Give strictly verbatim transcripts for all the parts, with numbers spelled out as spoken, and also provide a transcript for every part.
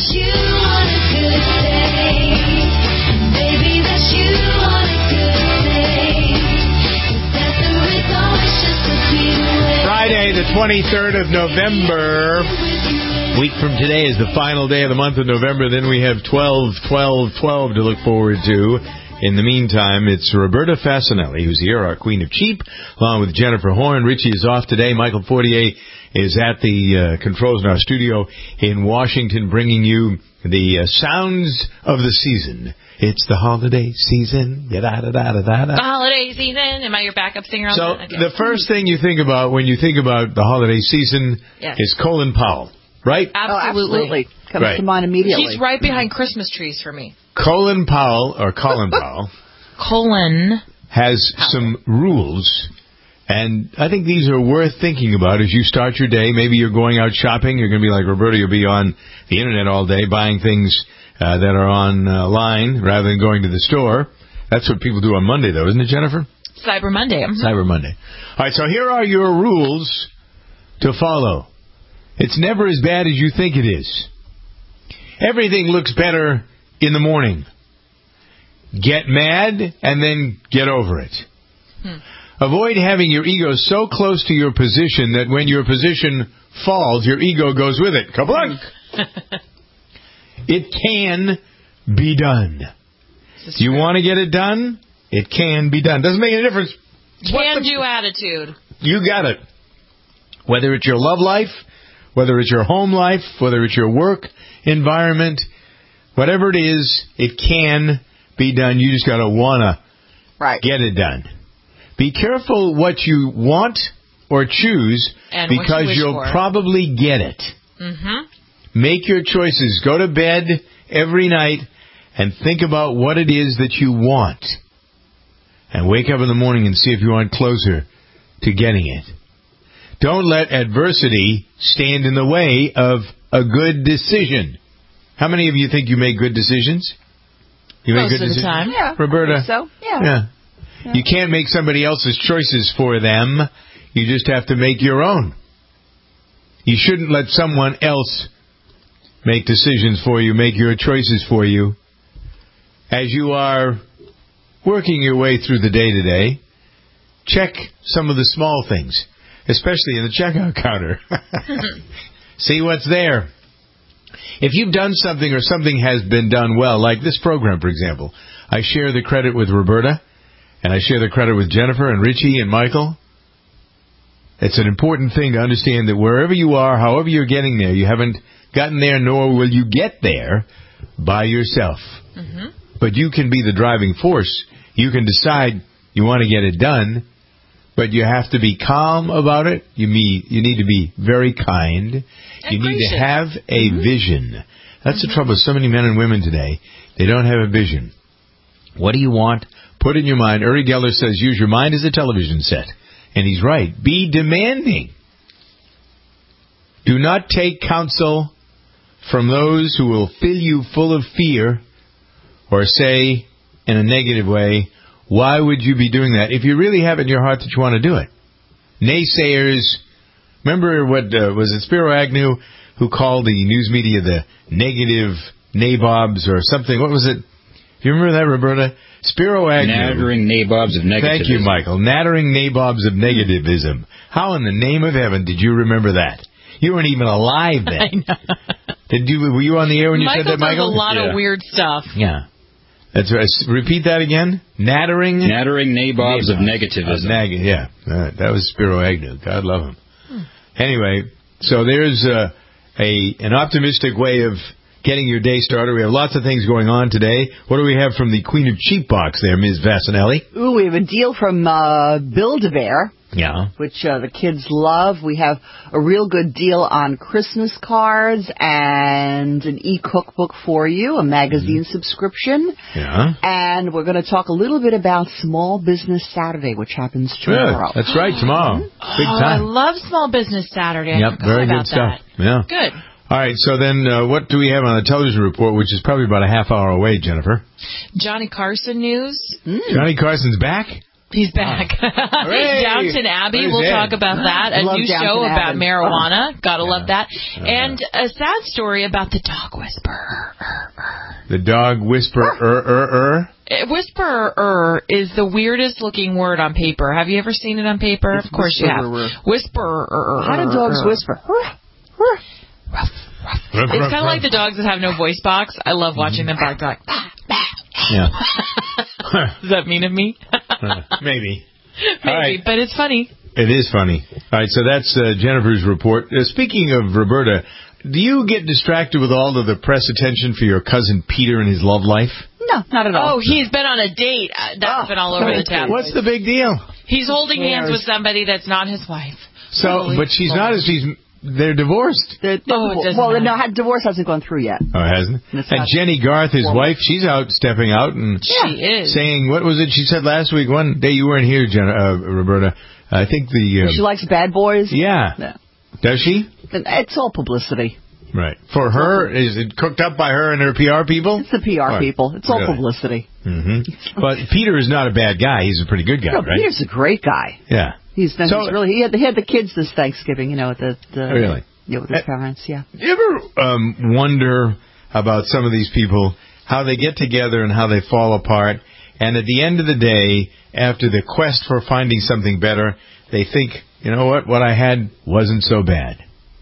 you on a good day. Baby, that you on a good day. That the result is just a sweet way. Friday, the twenty-third of November. Week from today is the final day of the month of November. Then we have twelve, twelve, twelve to look forward to. In the meantime, it's Roberta Fasanelli, who's here, our Queen of Cheap, along with Jennifer Horn. Richie is off today. Michael Fortier is at the uh, controls in our studio in Washington, bringing you the uh, sounds of the season. It's the holiday season. Da-da-da-da-da-da. The holiday season. Am I your backup singer on so that? Okay. The first thing you think about when you think about the holiday season yes. is Colin Powell, right? Absolutely. Oh, absolutely. Comes right. to mind immediately. He's right behind Christmas trees for me. Colin Powell, or Colin Powell, Colin has Powell. some rules, and I think these are worth thinking about as you start your day. Maybe you're going out shopping. You're going to be like Roberta. You'll be on the Internet all day buying things uh, that are online rather than going to the store. That's what people do on Monday, though, isn't it, Jennifer? Cyber Monday. Mm-hmm. Cyber Monday. All right, so here are your rules to follow. It's never as bad as you think it is. Everything looks better in the morning. Get mad and then get over it. Hmm. Avoid having your ego so close to your position that when your position falls, your ego goes with it. Kablank! It can be done. You want to get it done? It can be done. Doesn't make any difference. Can do attitude. You got it. Whether it's your love life, whether it's your home life, whether it's your work environment, whatever it is, it can be done. You just got to want to right. get it done. Be careful what you want or choose and because you you'll for. probably get it. Mm-hmm. Make your choices. Go to bed every night and think about what it is that you want. And wake up in the morning and see if you aren't closer to getting it. Don't let adversity stand in the way of a good decision. How many of you think you make good decisions? You Most make good of the decisions? time. Yeah, Roberta? I think so, yeah. yeah. Yeah. You can't make somebody else's choices for them. You just have to make your own. You shouldn't let someone else make decisions for you, make your choices for you. As you are working your way through the day today, check some of the small things, especially in the checkout counter. See what's there. If you've done something or something has been done well, like this program, for example, I share the credit with Roberta, and I share the credit with Jennifer and Richie and Michael. It's an important thing to understand that wherever you are, however you're getting there, you haven't gotten there, nor will you get there by yourself. Mm-hmm. But you can be the driving force. You can decide you want to get it done, but you have to be calm about it. You need, you need to be very kind. And you need gracious. to have a mm-hmm. vision. That's mm-hmm. the trouble with so many men and women today. They don't have a vision. What do you want? Put in your mind. Uri Geller says, use your mind as a television set. And he's right. Be demanding. Do not take counsel from those who will fill you full of fear or say in a negative way, why would you be doing that if you really have it in your heart that you want to do it? Naysayers. Remember what, uh, was it Spiro Agnew who called the news media the negative nabobs or something? What was it? Do you remember that, Roberta? Spiro Agnew. Nattering nabobs of negativism. Thank you, Michael. Nattering nabobs of negativism. How in the name of heaven did you remember that? You weren't even alive then. I know. Did you? Were you on the air when you Michael said that, Michael? Does a lot yeah. of weird stuff. Yeah. That's right. Repeat that again. Nattering. Nattering nabobs, nabobs of negativism. Uh, neg- yeah, uh, that was Spiro Agnew. God love him. Hmm. Anyway, so there's uh, a an optimistic way of getting your day started. We have lots of things going on today. What do we have from the Queen of Cheap box there, Miz Vasanelli? Ooh, we have a deal from uh, Build-A-Bear. Yeah. Which uh, the kids love. We have a real good deal on Christmas cards and an e-cookbook for you, a magazine mm-hmm. subscription. Yeah. And we're going to talk a little bit about Small Business Saturday, which happens tomorrow. Good. That's right, tomorrow. Big time. Oh, I love Small Business Saturday. I yep, very good about stuff. That. Yeah. Good. All right, so then uh, what do we have on the television report, which is probably about a half hour away, Jennifer? Johnny Carson news. Mm. Johnny Carson's back? He's back. Hooray! Downton Abbey. What is We'll that? talk about that. A Love new Downton show about Abbey. marijuana. Gotta Yeah. love that. Uh-huh. And a sad story about the dog whisperer. The dog whisperer. Er, er, er. Uh, Whisperer is the weirdest looking word on paper. Have you ever seen it on paper? It's Of course you have. whisperer. Whisperer. How do dogs whisper? Ruff, ruff. It's kind of like the dogs that have no voice box. I love watching them bark like, bah, bah. Yeah. Does that mean of me? Maybe. Maybe, All right. but it's funny. It is funny. All right, so that's uh, Jennifer's report. Uh, speaking of Roberta, do you get distracted with all of the press attention for your cousin Peter and his love life? No, not at all. Oh, he's been on a date. Uh, That's Oh, been all over the tabloids. What's the big deal? He's holding hands cares? with somebody that's not his wife. So, Holy but she's Lord. not as she's. They're divorced. The- the- Oh, it doesn't well, matter. no, had- divorce hasn't gone through yet. Oh, it hasn't. It's And not- Jenny Garth, his Well- wife, she's out stepping out and She is. saying, what was it she said last week? One day you weren't here, Jen, uh, Roberta. I think the. Uh, She likes bad boys. yeah. No. Does she? Then It's all publicity. Right. For her, is it cooked up by her and her P R people? It's the P R Right. people. It's all Really? publicity. Mm-hmm. But Peter is not a bad guy. He's a pretty good guy, No, right? Peter's a great guy. Yeah. He's, he's So- really he had, he had the kids this Thanksgiving. You know, at the, the Really? yeah, with his Uh, parents. Yeah. You ever um, wonder about some of these people, how they get together and how they fall apart, and at the end of the day, after the quest for finding something better, they think, you know what, what I had wasn't so bad.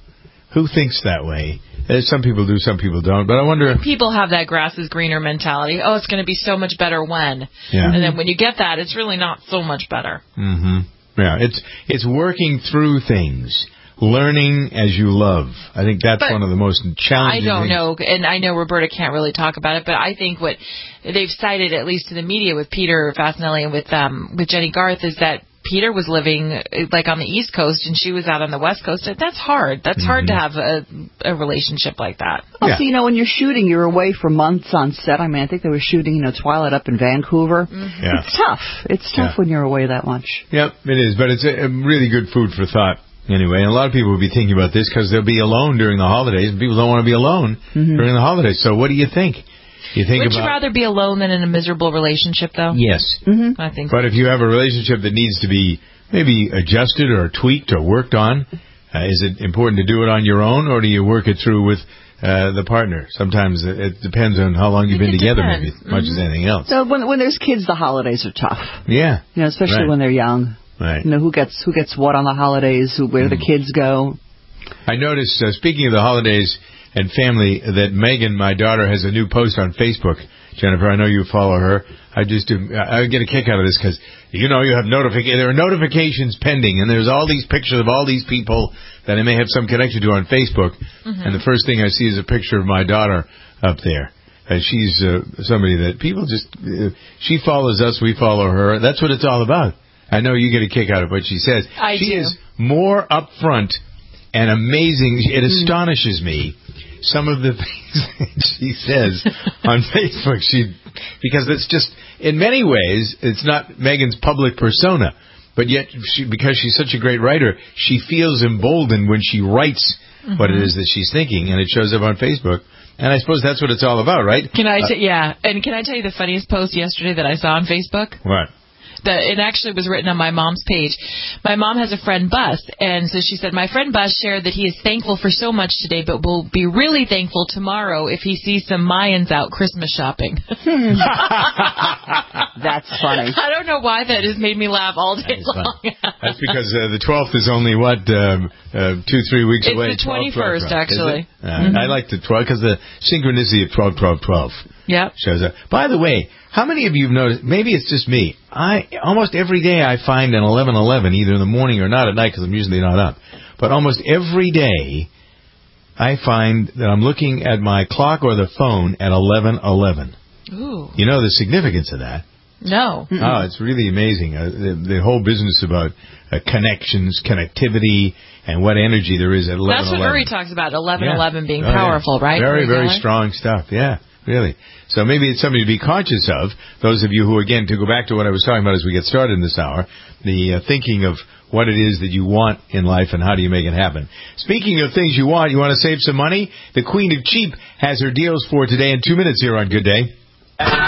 Who thinks that way? There's some people do, some people don't, but I wonder... People have that grass is greener mentality. Oh, it's going to be so much better when. Yeah. And then when you get that, it's really not so much better. hmm Yeah, it's it's working through things, learning as you love. I think that's But one of the most I challenging don't things. know, and I know Roberta can't really talk about it, but I think what they've cited, at least to the media, with Peter Fasinelli and with um with Jenny Garth, is that Peter was living uh, like on the East Coast and she was out on the West Coast. That's hard. That's hard to have a, a relationship like that. Also, Yeah. you know, when you're shooting, you're away for months on set. I mean, I think they were shooting, you know, Twilight up in Vancouver. Yeah. It's tough. It's tough Yeah. when you're away that much. Yep, it is, but it's a, a really good food for thought. Anyway, and a lot of people will be thinking about this because they'll be alone during the holidays, and people don't want to be alone during the holidays. So what do you think? You think Would about you rather be alone than in a miserable relationship, though? yes, I think but if you have a relationship that needs to be maybe adjusted or tweaked or worked on, uh, is it important to do it on your own, or do you work it through with uh, the partner? Sometimes it, it depends on how long you've It been together, depends. maybe as much as anything else. So when when there's kids, the holidays are tough. Yeah, You know, especially Right. when they're young. right. You know, who gets who gets what on the holidays? Who where the kids go? I noticed, uh, speaking of the holidays and family, that Megan, my daughter, has a new post on Facebook. Jennifer, I know you follow her. I just do, I I get a kick out of this because, you know, you have notific- there are notifications pending, and there's all these pictures of all these people that I may have some connection to on Facebook. And the first thing I see is a picture of my daughter up there. And she's uh, somebody that people just, uh, she follows us, we follow her. That's what it's all about. I know you get a kick out of what she says. I she do. is more upfront and amazing. It astonishes me, some of the things that she says on Facebook. She, because it's just, in many ways, it's not Megan's public persona, but yet she, because she's such a great writer, she feels emboldened when she writes what it is that she's thinking, and it shows up on Facebook. And I suppose that's what it's all about, right? Can I? T- yeah, and can I tell you the funniest post yesterday that I saw on Facebook? What? That it actually was written on my mom's page. My mom has a friend Bus, and so she said, my friend Bus shared that he is thankful for so much today, but will be really thankful tomorrow if he sees some Mayans out Christmas shopping. That's funny. I don't know why that has made me laugh all day That's fun. long. That's because uh, the twelfth is only, what, um, uh, two, three weeks It's away? the twelve, twelve, twenty-first, twelve. actually. Is it? Uh, I like the twelve because the synchronicity of twelve, twelve, twelve Yep. shows up. By the way, how many of you have noticed, maybe it's just me, I almost every day I find an eleven eleven, either in the morning or not at night because I'm usually not up, but almost every day I find that I'm looking at my clock or the phone at eleven eleven. Ooh. You know the significance of that. No. Oh, it's really amazing. Uh, the, the whole business about uh, connections, connectivity, and what energy there is at eleven eleven. That's what Uri talks about, eleven eleven being Oh, yeah. powerful, right? Very, Uri very Geller? strong stuff. Yeah, really. So maybe it's something to be conscious of. Those of you who, again, to go back to what I was talking about as we get started in this hour, the uh, thinking of what it is that you want in life and how do you make it happen. Speaking of things you want, you want to save some money? The Queen of Cheap has her deals for today in two minutes here on Good Day. We interrupt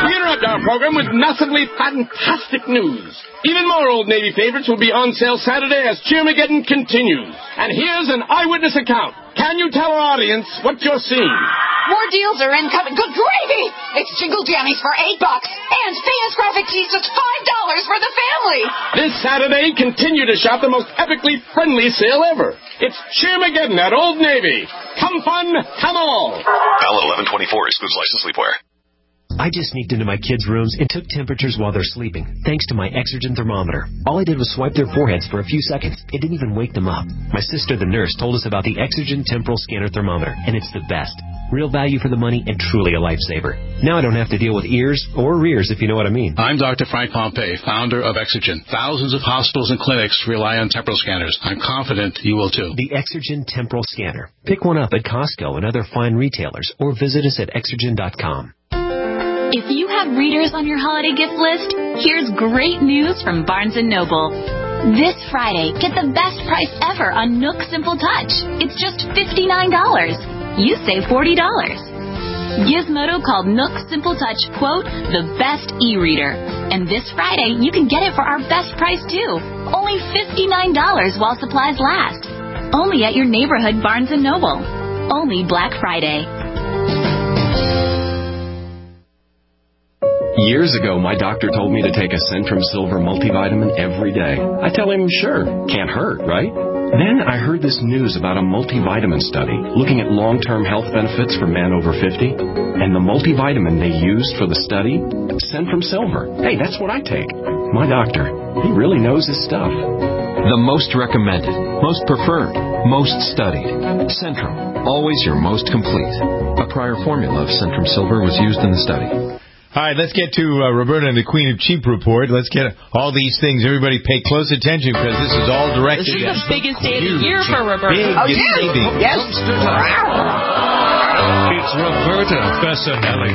hour program with massively fantastic news. Even more Old Navy favorites will be on sale Saturday as Cheermageddon continues. And here's an eyewitness account. Can you tell our audience what you're seeing? More deals are incoming. Good gravy! It's Jingle Jammies for eight bucks and famous graphic tees just five dollars for the family. This Saturday, continue to shop the most epically friendly sale ever. It's Cheermageddon at Old Navy. Come fun, come all. L eleven twenty-four excludes licensed sleepwear. I just sneaked into my kids' rooms and took temperatures while they're sleeping, thanks to my Exergen thermometer. All I did was swipe their foreheads for a few seconds. It didn't even wake them up. My sister, the nurse, told us about the Exergen temporal scanner thermometer, and it's the best. Real value for the money and truly a lifesaver. Now I don't have to deal with ears or rears, if you know what I mean. I'm Doctor Frank Pompey, founder of Exergen. Thousands of hospitals and clinics rely on temporal scanners. I'm confident you will too. The Exergen temporal scanner. Pick one up at Costco and other fine retailers, or visit us at exergen dot com. If you have readers on your holiday gift list, here's great news from Barnes and Noble. This Friday, get the best price ever on Nook Simple Touch. It's just fifty-nine dollars. You save forty dollars. Gizmodo called Nook Simple Touch, quote, the best e-reader. And this Friday, you can get it for our best price, too. Only fifty-nine dollars while supplies last. Only at your neighborhood Barnes and Noble. Only Black Friday. Years ago, my doctor told me to take a Centrum Silver multivitamin every day. I tell him, sure, can't hurt, right? Then I heard this news about a multivitamin study looking at long-term health benefits for men over fifty. And the multivitamin they used for the study, Centrum Silver. Hey, that's what I take. My doctor, he really knows his stuff. The most recommended, most preferred, most studied. Centrum, always your most complete. A prior formula of Centrum Silver was used in the study. All right, let's get to uh, Roberta and the Queen of Cheap report. Let's get all these things. Everybody pay close attention because this is all directed This is at the biggest day of the year for Roberta. Big Oh, yes. savings. Yes. It's Roberta Bessanelli.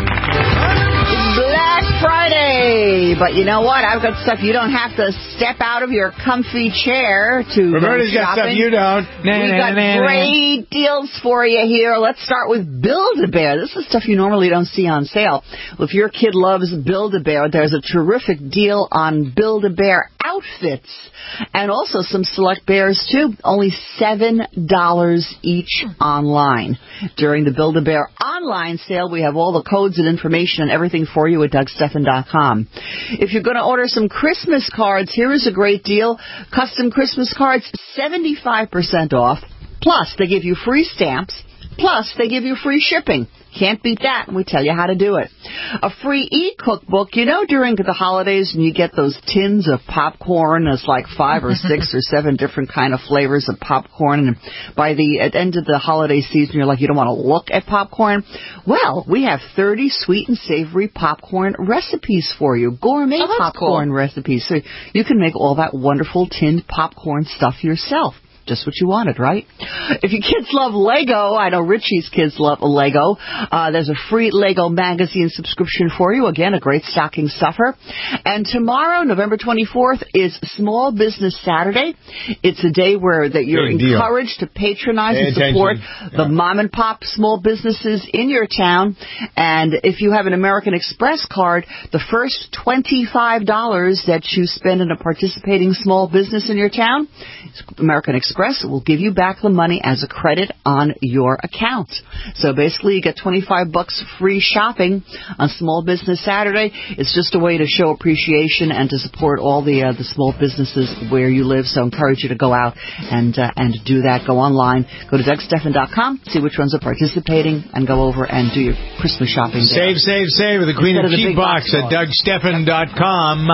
Black Friday. But you know what? I've got stuff you don't have to step out of your comfy chair to Roberta's go got stuff shopping. you don't. Nah, We've nah, got nah, nah. great deals for you here. Let's start with Build-A-Bear. This is stuff you normally don't see on sale. Well, if your kid loves Build-A-Bear, there's a terrific deal on Build-A-Bear outfits. And also some select bears, too. Only seven dollars each online. During the Build-A-Bear online sale, we have all the codes and information and everything for you at Doug Stephan dot com. If you're going to order some Christmas cards, here is a great deal. Custom Christmas cards, seventy-five percent off. Plus, they give you free stamps. Plus, they give you free shipping. Can't beat that, and we tell you how to do it. A free e-cookbook. You know, during the holidays, when you get those tins of popcorn, there's like five or six or seven different kind of flavors of popcorn, and by the at end of the holiday season, you're like, you don't want to look at popcorn. Well, we have thirty sweet and savory popcorn recipes for you, gourmet oh, popcorn cool. recipes, so you can make all that wonderful tinned popcorn stuff yourself. Just what you wanted, right? If your kids love Lego, I know Richie's kids love Lego, uh, there's a free Lego magazine subscription for you. Again, a great stocking stuffer. And tomorrow, November twenty-fourth, is Small Business Saturday. It's a day where that you're Good deal. encouraged to patronize Pay and support attention. the Yeah. mom and pop small businesses in your town. And if you have an American Express card, the first twenty-five dollars that you spend in a participating small business in your town, American Express will give you back the money as a credit on your account. So basically, you get twenty-five bucks free shopping on Small Business Saturday. It's just a way to show appreciation and to support all the uh, the small businesses where you live. So I encourage you to go out and uh, and do that. Go online, go to Doug Stephan dot com, see which ones are participating, and go over and do your Christmas shopping there. Save, save, save with the Queen Instead of of the Cheap big box box at Doug Stephan dot com.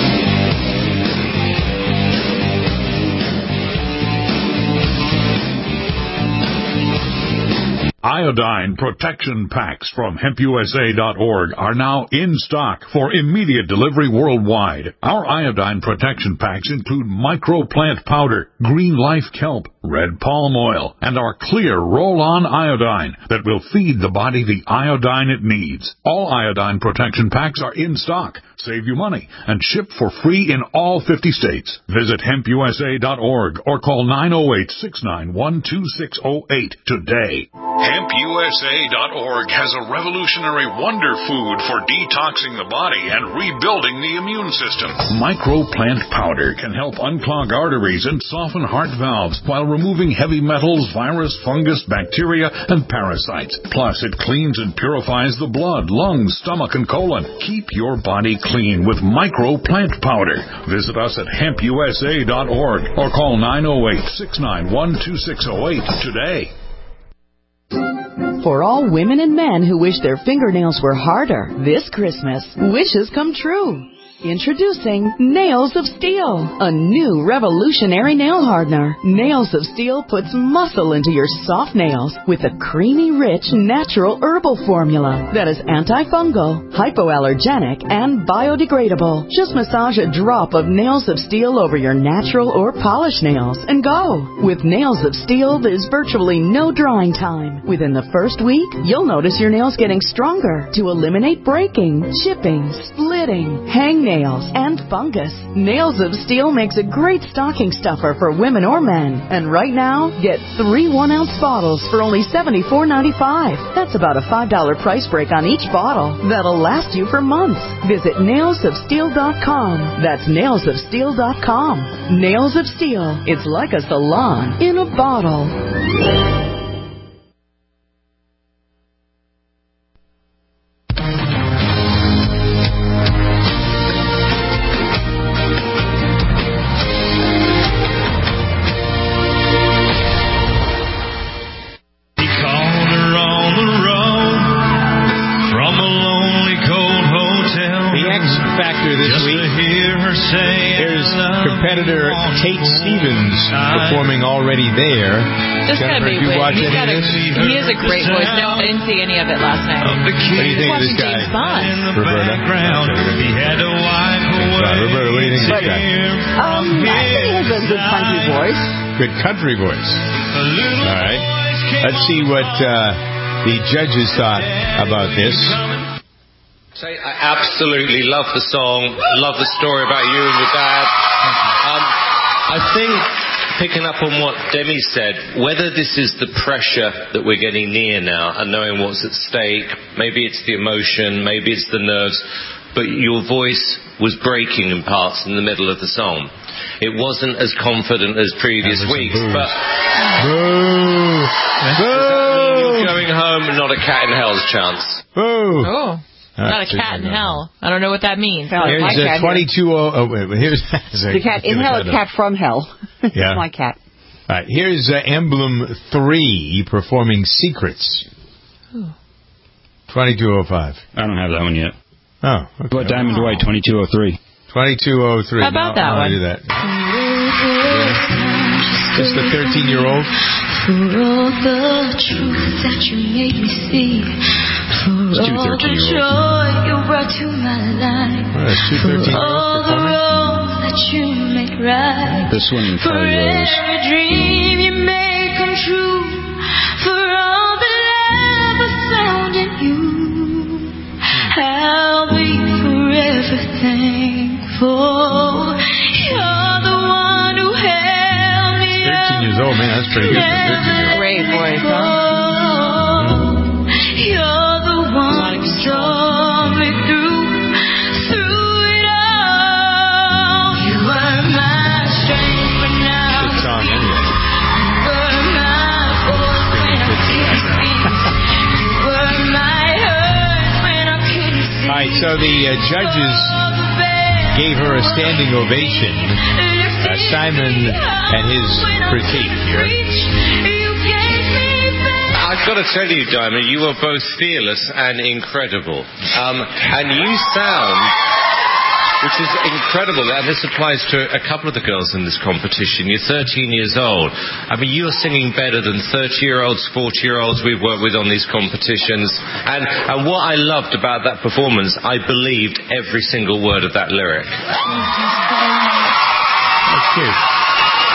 Iodine protection packs from hemp U S A dot org are now in stock for immediate delivery worldwide. Our iodine protection packs include microplant powder, green life kelp, red palm oil, and our clear roll-on iodine that will feed the body the iodine it needs. All iodine protection packs are in stock, save you money, and ship for free in all fifty states. Visit hemp U S A dot org or call nine oh eight, six nine one, two six oh eight today. hemp U S A dot org has a revolutionary wonder food for detoxing the body and rebuilding the immune system. Microplant powder can help unclog arteries and soften heart valves while removing heavy metals, virus, fungus, bacteria, and parasites. Plus, it cleans and purifies the blood, lungs, stomach, and colon. Keep your body clean with Microplant powder. Visit us at hemp U S A dot org or call nine oh eight, six nine one, two six oh eight today. For all women and men who wish their fingernails were harder, this Christmas, wishes come true. Introducing Nails of Steel, a new revolutionary nail hardener. Nails of Steel puts muscle into your soft nails with a creamy, rich, natural herbal formula that is antifungal, hypoallergenic, and biodegradable. Just massage a drop of Nails of Steel over your natural or polished nails and go. With Nails of Steel, there's virtually no drying time. Within the first week, you'll notice your nails getting stronger to eliminate breaking, chipping, splitting, hangnails, and fungus. Nails of Steel makes a great stocking stuffer for women or men. And right now, get three one-ounce bottles for only seventy-four ninety-five. That's about a five dollar price break on each bottle. That'll last you for months. Visit nails of steel dot com. That's nails of steel dot com. Nails of Steel. It's like a salon in a bottle. Competitor Tate Stevens performing Already There. This Jennifer, gotta be did you weird. watch He's any got of a, this? he has a great voice. No, I didn't see any of it last night. What do you think of this guy? James Bond. Roberta? Okay, Roberta, what do you think of this guy? Um, I think he has a good country voice. Good country voice. All right. Let's see what uh, the judges thought about this. Say, I absolutely love the song, love the story about you and your dad. Um, I think, picking up on what Demi said, whether this is the pressure that we're getting near now and knowing what's at stake, maybe it's the emotion, maybe it's the nerves, but your voice was breaking in parts in the middle of the song. It wasn't as confident as previous weeks, but... Boo! Boo! You're going home and not a cat in hell's chance. Boo! Oh. Not a cat in hell. I don't know what that means. Here's a twenty-two oh. Oh, wait, wait, here's the cat in hell, a cat from hell. Yeah. My cat. All right, here's uh, Emblem three performing Secrets. twenty-two oh five. I don't have that one yet. Oh, okay. What Diamond White, twenty-two oh three. twenty-two oh three. How about no, that no, one? I do that. Yeah. Just the thirteen-year-old. For all the truth that you made me see, for all the joy you brought to my life, oh, that's two for all the roads that you make right, this one for every dream you made come true, for all the love I found in you, I'll be forever thankful. You're the one who held me thirteen years old, man, that's pretty good. Great voice, huh? You're the one who saw me through, through it all. You were my strength when I was weak. You were my voice when I couldn't speak. You were my hurt when I couldn't see. All right, so the uh, judges gave her a standing ovation. Uh, Simon and his critique here. I've got to tell you, Diamond, you are both fearless and incredible. Um, and you sound, which is incredible, and this applies to a couple of the girls in this competition. You're thirteen years old. I mean, you're singing better than thirty-year-olds, forty-year-olds we've worked with on these competitions. And, and what I loved about that performance, I believed every single word of that lyric. That's cute.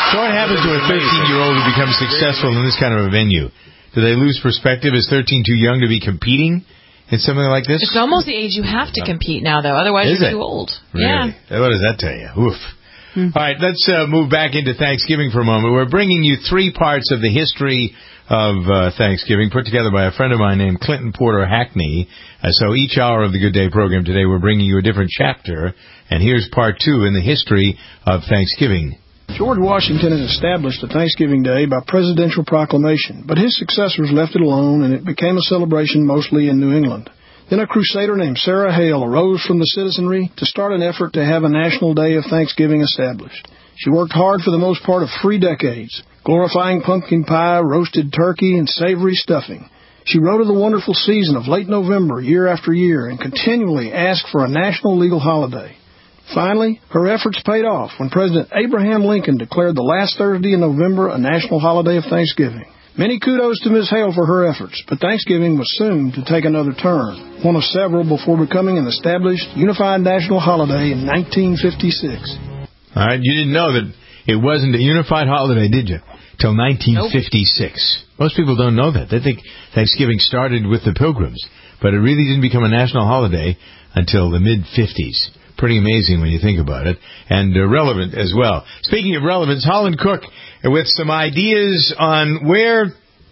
So what happens to a thirteen-year-old who becomes successful in this kind of a venue? Do they lose perspective? Is thirteen too young to be competing in something like this? It's almost the age you have to compete now, though. Otherwise, Is you're it? too old. Really? Yeah. What does that tell you? Oof. Hmm. All right, let's uh, move back into Thanksgiving for a moment. We're bringing you three parts of the history of uh, Thanksgiving put together by a friend of mine named Clinton Porter Hackney. Uh, so each hour of the Good Day program today, we're bringing you a different chapter. And here's part two in the history of Thanksgiving. George Washington had established a Thanksgiving Day by presidential proclamation, but his successors left it alone, and it became a celebration mostly in New England. Then a crusader named Sarah Hale arose from the citizenry to start an effort to have a national day of Thanksgiving established. She worked hard for the most part of three decades, glorifying pumpkin pie, roasted turkey, and savory stuffing. She wrote of the wonderful season of late November year after year and continually asked for a national legal holiday. Finally, her efforts paid off when President Abraham Lincoln declared the last Thursday in November a national holiday of Thanksgiving. Many kudos to Miz Hale for her efforts, but Thanksgiving was soon to take another turn, one of several before becoming an established unified national holiday in nineteen fifty-six. All right, you didn't know that it wasn't a unified holiday, did you? Till nineteen fifty-six. Nope. Most people don't know that. They think Thanksgiving started with the Pilgrims, but it really didn't become a national holiday until the mid-fifties. Pretty amazing when you think about it, and uh, relevant as well. Speaking of relevance, Holland Cook with some ideas on where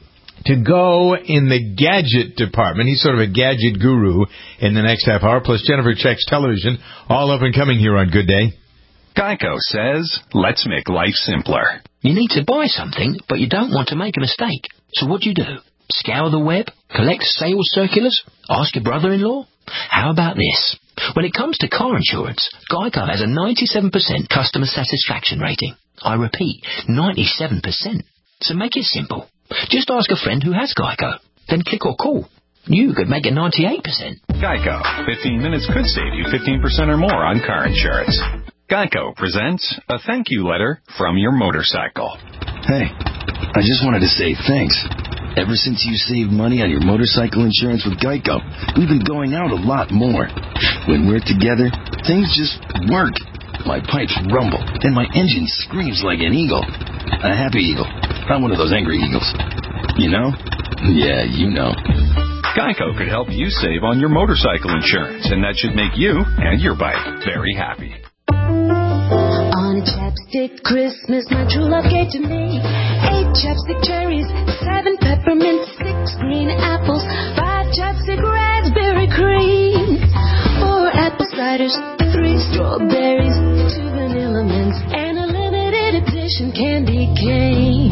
to go in the gadget department. He's sort of a gadget guru in the next half hour, plus Jennifer checks television, all up and coming here on Good Day. Geico says, let's make life simpler. You need to buy something, but you don't want to make a mistake. So what do you do? Scour the web? Collect sales circulars? Ask your brother-in-law? How about this? When it comes to car insurance, Geico has a ninety-seven percent customer satisfaction rating. I repeat, ninety-seven percent. So make it simple. Just ask a friend who has Geico. Then click or call. You could make it ninety-eight percent. Geico. fifteen minutes could save you fifteen percent or more on car insurance. Geico presents a thank you letter from your motorcycle. Hey, I just wanted to say thanks. Ever since you saved money on your motorcycle insurance with Geico, we've been going out a lot more. When we're together, things just work. My pipes rumble, and my engine screams like an eagle. A happy eagle, not one of those angry eagles. You know? Yeah, you know. Geico could help you save on your motorcycle insurance, and that should make you and your bike very happy. On a chapstick Christmas, my true love gave to me eight chapstick cherries, seven peppermint, six green apples, five chapstick raspberry cream, four apple ciders, three strawberries, two vanilla mints, and a limited edition candy cane.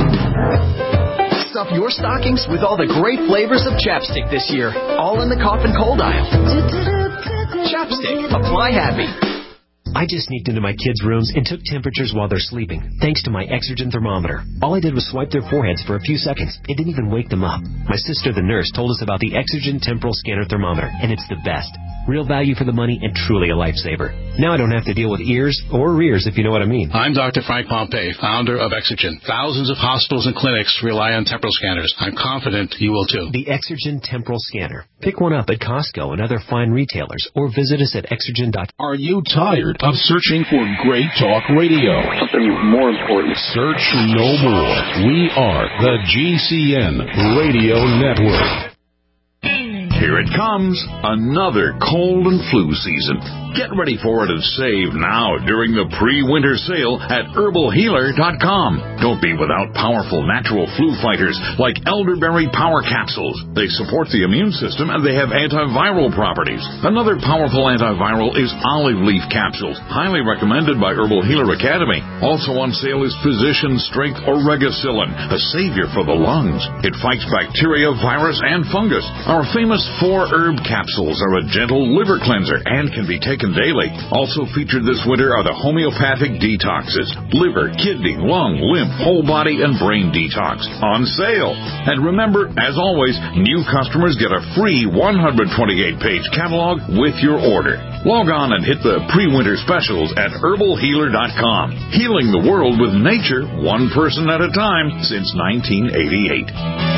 Stuff your stockings with all the great flavors of Chapstick this year, all in the cough and cold aisle. Chapstick, apply happy. I just sneaked into my kids' rooms and took temperatures while they're sleeping, thanks to my Exergen thermometer. All I did was swipe their foreheads for a few seconds. It didn't even wake them up. My sister, the nurse, told us about the Exergen temporal scanner thermometer, and it's the best. Real value for the money and truly a lifesaver. Now I don't have to deal with ears or rears, if you know what I mean. I'm Doctor Frank Pompey, founder of Exergen. Thousands of hospitals and clinics rely on temporal scanners. I'm confident you will too. The Exergen temporal scanner. Pick one up at Costco and other fine retailers, or visit us at exergen dot com. Are you tired of searching for great talk radio? Something more important. Search no more. We are the G C N Radio Network. Here it comes, another cold and flu season. Get ready for it and save now during the pre-winter sale at herbal healer dot com. Don't be without powerful natural flu fighters like elderberry power capsules. They support the immune system and they have antiviral properties. Another powerful antiviral is olive leaf capsules, highly recommended by Herbal Healer Academy. Also on sale is Physician Strength Oregacillin, a savior for the lungs. It fights bacteria, virus, and fungus. Our famous four herb capsules are a gentle liver cleanser and can be taken daily. Also featured this winter are the homeopathic detoxes, liver, kidney, lung, lymph, whole body, and brain detox on sale. And remember, as always, new customers get a free one hundred twenty-eight page catalog with your order. Log on and hit the pre-winter specials at herbal healer dot com. Healing the world with nature, one person at a time, since nineteen eighty-eight.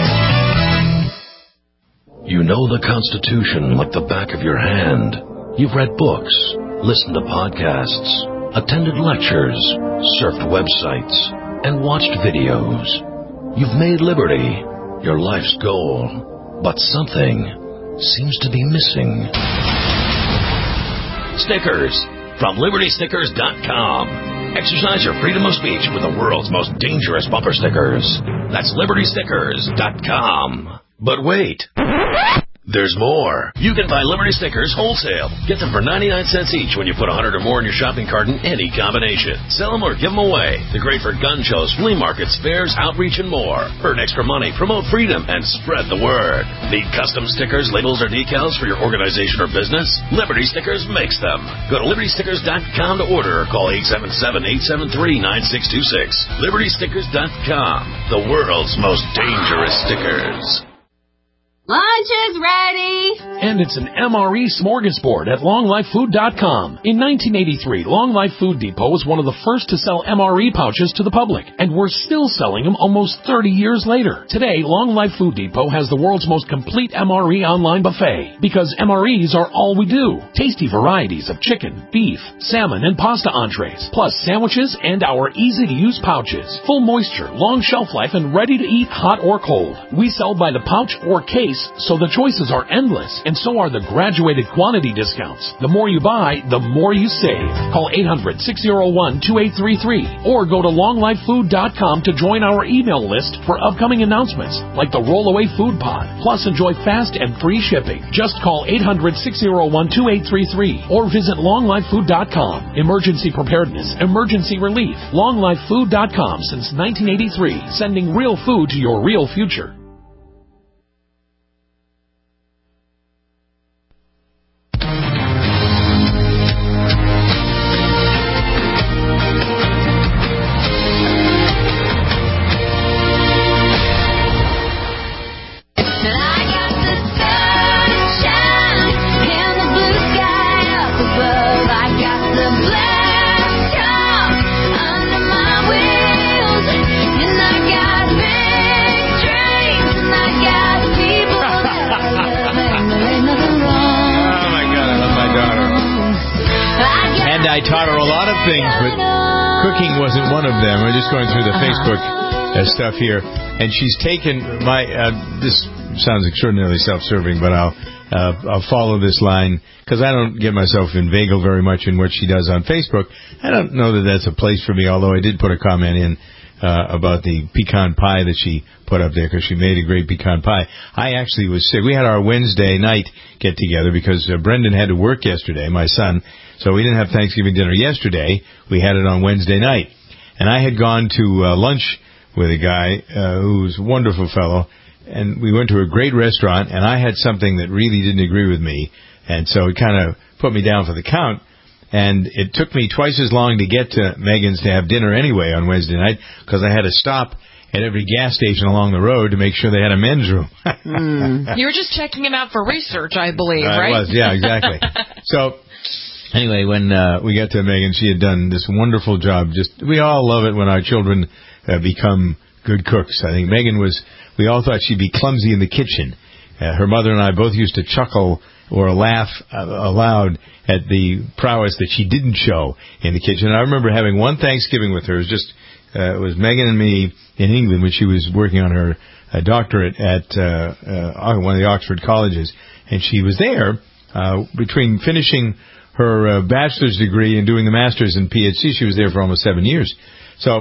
You know the Constitution like the back of your hand. You've read books, listened to podcasts, attended lectures, surfed websites, and watched videos. You've made liberty your life's goal, but something seems to be missing. Stickers from Liberty Stickers dot com. Exercise your freedom of speech with the world's most dangerous bumper stickers. That's Liberty Stickers dot com. But wait. There's more. You can buy Liberty Stickers wholesale. Get them for ninety-nine cents each when you put one hundred or more in your shopping cart in any combination. Sell them or give them away. They're great for gun shows, flea markets, fairs, outreach, and more. Earn extra money, promote freedom, and spread the word. Need custom stickers, labels, or decals for your organization or business? Liberty Stickers makes them. Go to Liberty Stickers dot com to order or call eight seven seven, eight seven three, nine six two six. Liberty Stickers dot com. The world's most dangerous stickers. Lunch is ready! And it's an M R E smorgasbord at long life food dot com. In nineteen eighty-three, Long Life Food Depot was one of the first to sell M R E pouches to the public, and we're still selling them almost thirty years later. Today, Long Life Food Depot has the world's most complete M R E online buffet, because M R Es are all we do. Tasty varieties of chicken, beef, salmon, and pasta entrees, plus sandwiches and our easy-to-use pouches. Full moisture, long shelf life, and ready to eat hot or cold. We sell by the pouch or case, so the choices are endless, and so are the graduated quantity discounts. The more you buy, the more you save. Call eight hundred, six oh one, two eight three three or go to long life food dot com to join our email list for upcoming announcements like the Rollaway Food Pod. Plus, enjoy fast and free shipping. Just call eight hundred, six oh one, two eight three three or visit long life food dot com. Emergency preparedness, emergency relief. long life food dot com since nineteen eighty-three, sending real food to your real future. I taught her a lot of things, but cooking wasn't one of them. I'm just going through the Facebook uh, stuff here, and she's taken my. Uh, this sounds extraordinarily self-serving, but I'll uh, I'll follow this line because I don't get myself inveigled very much in what she does on Facebook. I don't know that that's a place for me, although I did put a comment in uh, about the pecan pie that she put up there because she made a great pecan pie. I actually was sick. We had our Wednesday night get together because uh, Brendan had to work yesterday, my son. So we didn't have Thanksgiving dinner yesterday. We had it on Wednesday night. And I had gone to uh, lunch with a guy uh, who's a wonderful fellow. And we went to a great restaurant, and I had something that really didn't agree with me. And so it kind of put me down for the count. And it took me twice as long to get to Megan's to have dinner anyway on Wednesday night because I had to stop at every gas station along the road to make sure they had a men's room. mm. You were just checking him out for research, I believe, uh, right? I was, yeah, exactly. So... Anyway, when uh, we got to Megan, she had done this wonderful job. Just we all love it when our children uh, become good cooks. I think Megan was, we all thought she'd be clumsy in the kitchen. Uh, her mother and I both used to chuckle or laugh uh, aloud at the prowess that she didn't show in the kitchen. And I remember having one Thanksgiving with her. It was just, uh, it was Megan and me in England when she was working on her uh, doctorate at uh, uh, one of the Oxford colleges. And she was there uh, between finishing her uh, bachelor's degree and doing the master's and P H D. She was there for almost seven years. So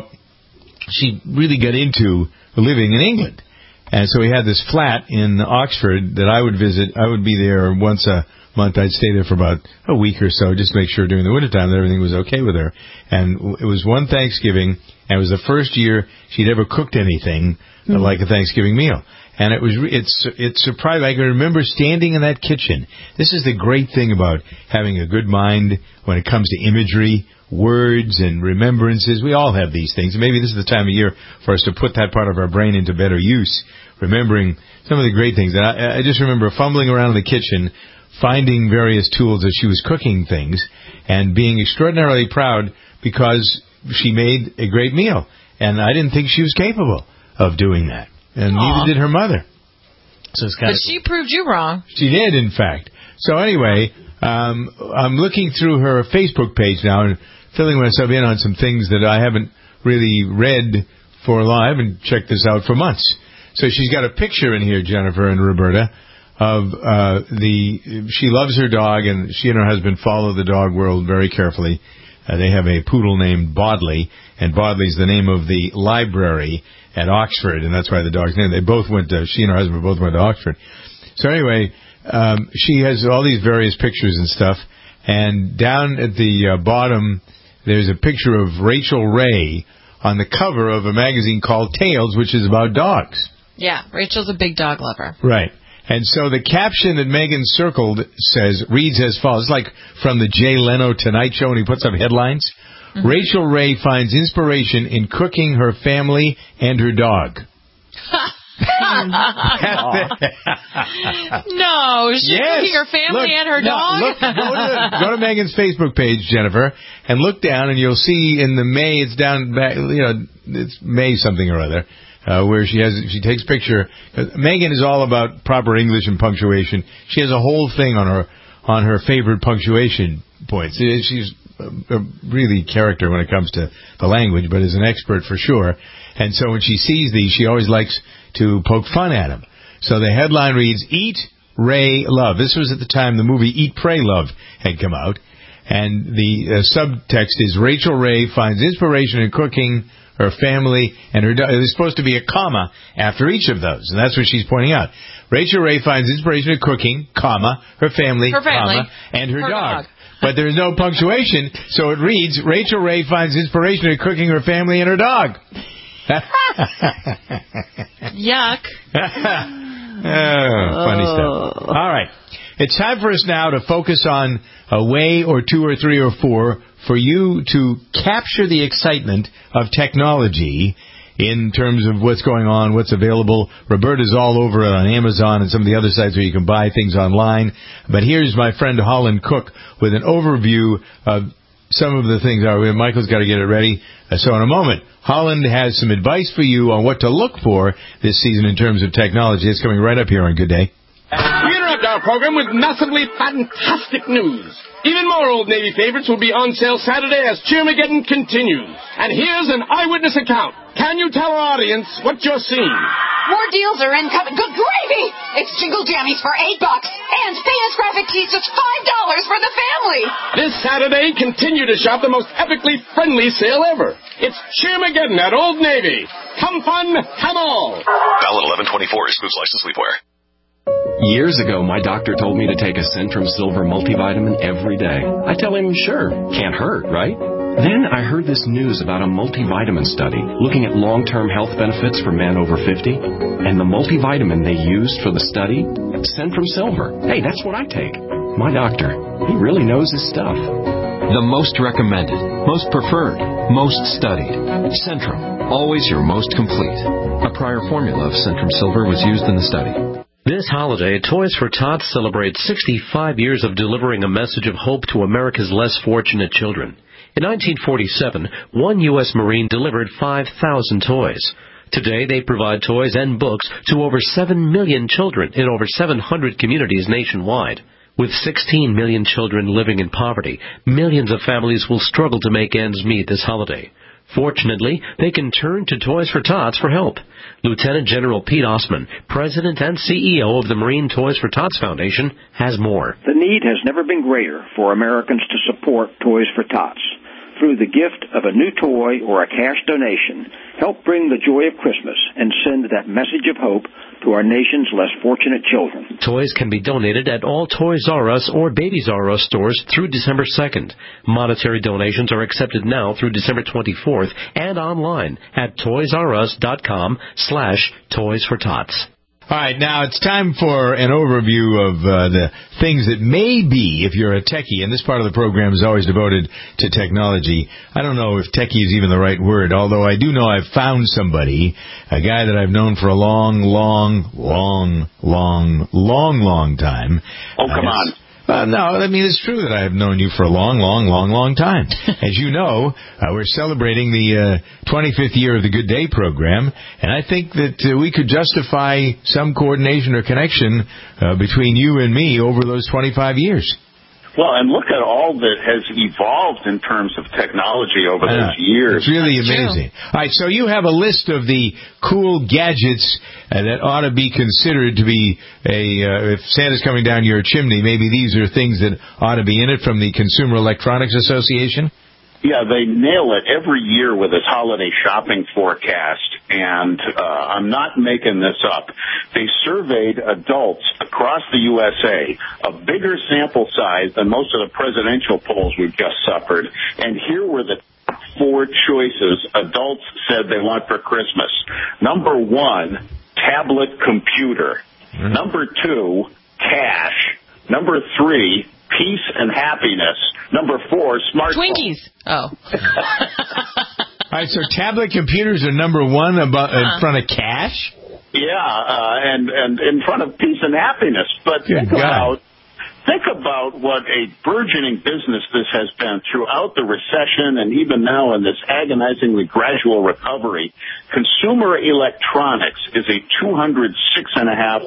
she really got into living in England. And so we had this flat in Oxford that I would visit. I would be there once a month. I'd stay there for about a week or so, just to make sure during the wintertime that everything was okay with her. And it was one Thanksgiving, and it was the first year she'd ever cooked anything mm-hmm. like a Thanksgiving meal. And it was, it's, it's surprising. I can remember standing in that kitchen. This is the great thing about having a good mind when it comes to imagery, words, and remembrances. We all have these things. And maybe this is the time of year for us to put that part of our brain into better use, remembering some of the great things. And I, I just remember fumbling around in the kitchen, finding various tools as she was cooking things, and being extraordinarily proud because she made a great meal. And I didn't think she was capable of doing that. And Aww. Neither did her mother. So it's kind but of she cool. proved you wrong. She did, in fact. So anyway, um, I'm looking through her Facebook page now and filling myself in on some things that I haven't really read for long. I haven't checked this out for months. So she's got a picture in here, Jennifer and Roberta, of uh, the. She loves her dog, and she and her husband follow the dog world very carefully. Uh, they have a poodle named Bodley, and Bodley's the name of the library at Oxford, and that's why the dog's name. They both went to. She and her husband both went to Oxford. So anyway, um, she has all these various pictures and stuff, and down at the uh, bottom, there's a picture of Rachel Ray on the cover of a magazine called Tales, which is about dogs. Yeah, Rachel's a big dog lover. Right. And so the caption that Megan circled says, reads as follows. It's like from the Jay Leno Tonight Show when he puts up headlines. Mm-hmm. Rachel Ray finds inspiration in cooking her family and her dog. No, she's yes. cooking her family look, and her no, dog. Look, go, to, go to Megan's Facebook page, Jennifer, and look down, and you'll see in the May, it's down back, you know, it's May something or other, uh, where she has she takes picture. Megan is all about proper English and punctuation. She has a whole thing on her on her favorite punctuation points. She's a, a really character when it comes to the language, but is an expert for sure. And so when she sees these, she always likes to poke fun at him. So the headline reads, Eat, Ray, Love. This was at the time the movie Eat, Pray, Love had come out. And the uh, subtext is, Rachel Ray finds inspiration in cooking her family and her dog. There's supposed to be a comma after each of those, and that's what she's pointing out. Rachel Ray finds inspiration in cooking, comma, her family, her family. comma, and her, her dog. dog. But there's no punctuation, so it reads, Rachel Ray finds inspiration in cooking her family and her dog. Yuck. Oh, funny stuff. All right. It's time for us now to focus on a way or two or three or four for you to capture the excitement of technology in terms of what's going on, what's available. Roberta's all over it on Amazon and some of the other sites where you can buy things online. But here's my friend Holland Cook with an overview of some of the things. Michael's got to get it ready. So in a moment, Holland has some advice for you on what to look for this season in terms of technology. It's coming right up here on Good Day. We interrupt our program with massively fantastic news. Even more Old Navy favorites will be on sale Saturday as Cheermageddon continues. And here's an eyewitness account. Can you tell our audience what you're seeing? More deals are incoming. Good gravy! It's Jingle Jammies for eight bucks and famous graphic tees just five dollars for the family. This Saturday, continue to shop the most epically friendly sale ever. It's Cheermageddon at Old Navy. Come fun, come all. Ballot eleven twenty-four excludes licensed sleepwear. Years ago, my doctor told me to take a Centrum Silver multivitamin every day. I tell him, sure, can't hurt, right? Then I heard this news about a multivitamin study looking at long-term health benefits for men over fifty. And the multivitamin they used for the study, Centrum Silver. Hey, that's what I take. My doctor, he really knows his stuff. The most recommended, most preferred, most studied. Centrum, always your most complete. A prior formula of Centrum Silver was used in the study. This holiday, Toys for Tots celebrates sixty-five years of delivering a message of hope to America's less fortunate children. In nineteen forty-seven, one U S Marine delivered five thousand toys. Today, they provide toys and books to over seven million children in over seven hundred communities nationwide. With sixteen million children living in poverty, millions of families will struggle to make ends meet this holiday. Fortunately, they can turn to Toys for Tots for help. Lieutenant General Pete Osman, President and C E O of the Marine Toys for Tots Foundation, has more. The need has never been greater for Americans to support Toys for Tots. Through the gift of a new toy or a cash donation, help bring the joy of Christmas and send that message of hope to our nation's less fortunate children. Toys can be donated at all Toys R Us or Babies R Us stores through December second. Monetary donations are accepted now through December twenty-fourth and online at toysrus.com slash Toys for Tots. All right, now it's time for an overview of uh, the things that may be, if you're a techie, and this part of the program is always devoted to technology. I don't know if techie is even the right word, although I do know I've found somebody, a guy that I've known for a long, long, long, long, long, long time. Oh, come on. Uh, no, I mean, it's true that I have known you for a long, long, long, long time. As you know, uh, we're celebrating the uh, twenty-fifth year of the Good Day program, and I think that uh, we could justify some coordination or connection uh, between you and me over those twenty-five years. Well, and look at all that has evolved in terms of technology over Uh, those years. It's really amazing. All right, so you have a list of the cool gadgets uh, that ought to be considered to be a, uh, if Santa's coming down your chimney, maybe these are things that ought to be in it from the Consumer Electronics Association? Yeah, they nail it every year with this holiday shopping forecast, and uh, I'm not making this up. They surveyed adults across the U S A, a bigger sample size than most of the presidential polls we've just suffered, and here were the top four choices adults said they want for Christmas. Number one, tablet computer. Mm-hmm. Number two, cash. Number three, peace and happiness. Number four, smartphone. Twinkies. Oh. All right, so tablet computers are number one about, in huh. front of cash? Yeah, uh, and, and in front of peace and happiness. But Good think God. about think about what a burgeoning business this has been throughout the recession and even now in this agonizingly gradual recovery. Consumer electronics is a two hundred six and a half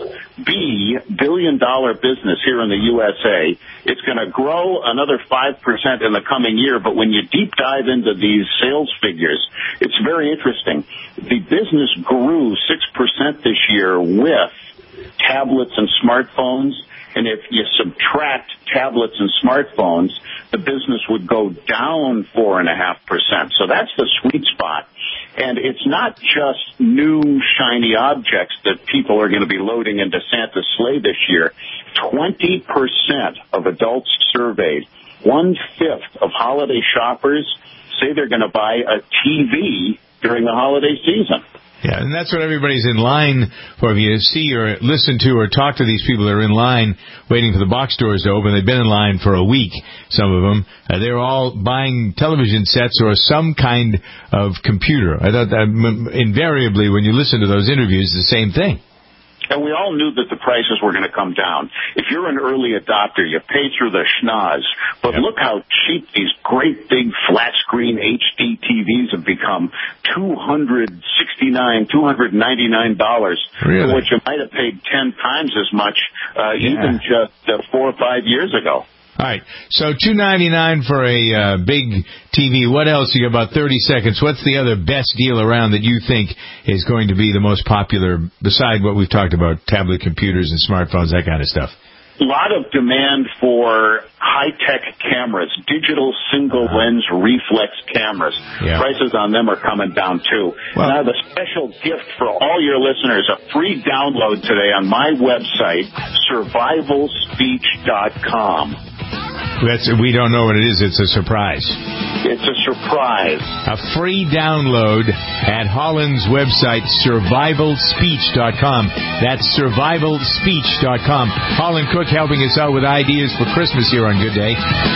B billion dollar business here in the U S A. It's going to grow another five percent in the coming year, but when you deep dive into these sales figures, it's very interesting. The business grew six percent this year with tablets and smartphones. And if you subtract tablets and smartphones, the business would go down four and a half percent. So that's the sweet spot. And it's not just new shiny objects that people are going to be loading into Santa's sleigh this year. twenty percent of adults surveyed, one-fifth of holiday shoppers say they're going to buy a T V during the holiday season. Yeah, and that's what everybody's in line for. If you see or listen to or talk to these people that are in line waiting for the box stores to open, they've been in line for a week, some of them. Uh, they're all buying television sets or some kind of computer. I thought that invariably when you listen to those interviews, the same thing. And we all knew that the prices were going to come down. If you're an early adopter, you pay through the schnoz. But yep. Look how cheap these great big flat screen H D T Vs have become. two hundred sixty-nine dollars, two hundred ninety-nine dollars. Really? For what you might have paid ten times as much uh, yeah. even just uh, four or five years ago. All right, so two ninety-nine for a uh, big T V. What else? You got about thirty seconds. What's the other best deal around that you think is going to be the most popular, beside what we've talked about, tablet computers and smartphones, that kind of stuff? A lot of demand for high-tech cameras, digital single-lens reflex cameras. Yeah. Prices on them are coming down, too. Well, and I have a special gift for all your listeners, a free download today on my website, survival speech dot com. That's, we don't know what it is. It's a surprise. It's a surprise. A free download at Holland's website, survival speech dot com. That's survival speech dot com. Holland Cook helping us out with ideas for Christmas here on Good Day.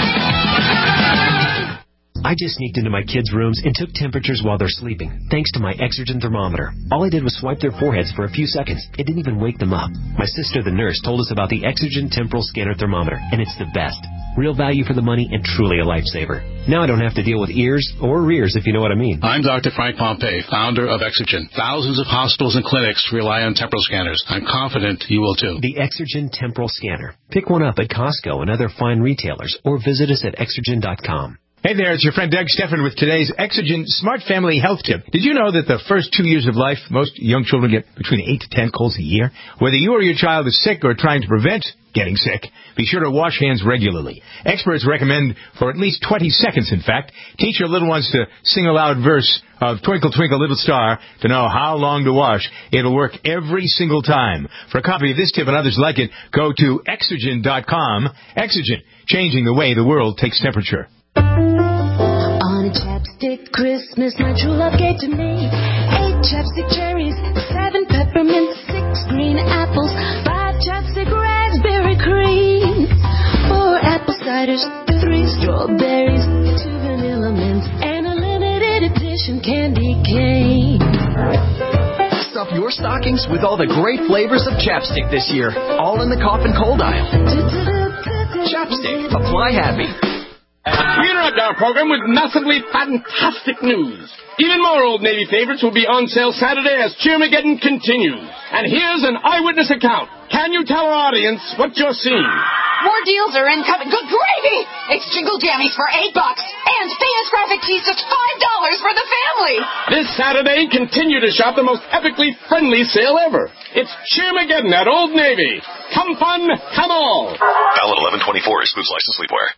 I just sneaked into my kids' rooms and took temperatures while they're sleeping, thanks to my Exergen thermometer. All I did was swipe their foreheads for a few seconds. It didn't even wake them up. My sister, the nurse, told us about the Exergen temporal scanner thermometer, and it's the best. Real value for the money and truly a lifesaver. Now I don't have to deal with ears or rears, if you know what I mean. I'm Doctor Frank Pompey, founder of Exergen. Thousands of hospitals and clinics rely on temporal scanners. I'm confident you will too. The Exergen temporal scanner. Pick one up at Costco and other fine retailers, or visit us at exergen dot com. Hey there, it's your friend Doug Steffen with today's Exergen Smart Family Health Tip. Did you know that the first two years of life, most young children get between eight to ten colds a year? Whether you or your child is sick or trying to prevent getting sick, be sure to wash hands regularly. Experts recommend for at least twenty seconds, in fact. Teach your little ones to sing a loud verse of Twinkle, Twinkle, Little Star to know how long to wash. It'll work every single time. For a copy of this tip and others like it, go to exergen dot com. Exergen, changing the way the world takes temperature. On a chapstick Christmas, my true love gave to me eight chapstick cherries, seven peppermints, six green apples, five chapstick raspberry cream, four apple ciders, three strawberries, two vanilla mints, and a limited edition candy cane. Stuff your stockings with all the great flavors of Chapstick this year, all in the cough and cold aisle. Chapstick, apply happy. Peter, start our program with massively fantastic news. Even more Old Navy favorites will be on sale Saturday as Cheermageddon continues. And here's an eyewitness account. Can you tell our audience what you're seeing? More deals are incoming. Good gravy! It's Jingle Jammies for eight bucks and famous graphic tees just five dollars for the family. This Saturday, continue to shop the most epically friendly sale ever. It's Cheermageddon at Old Navy. Come fun, come all. Ballot eleven twenty-four excludes licensed sleepwear.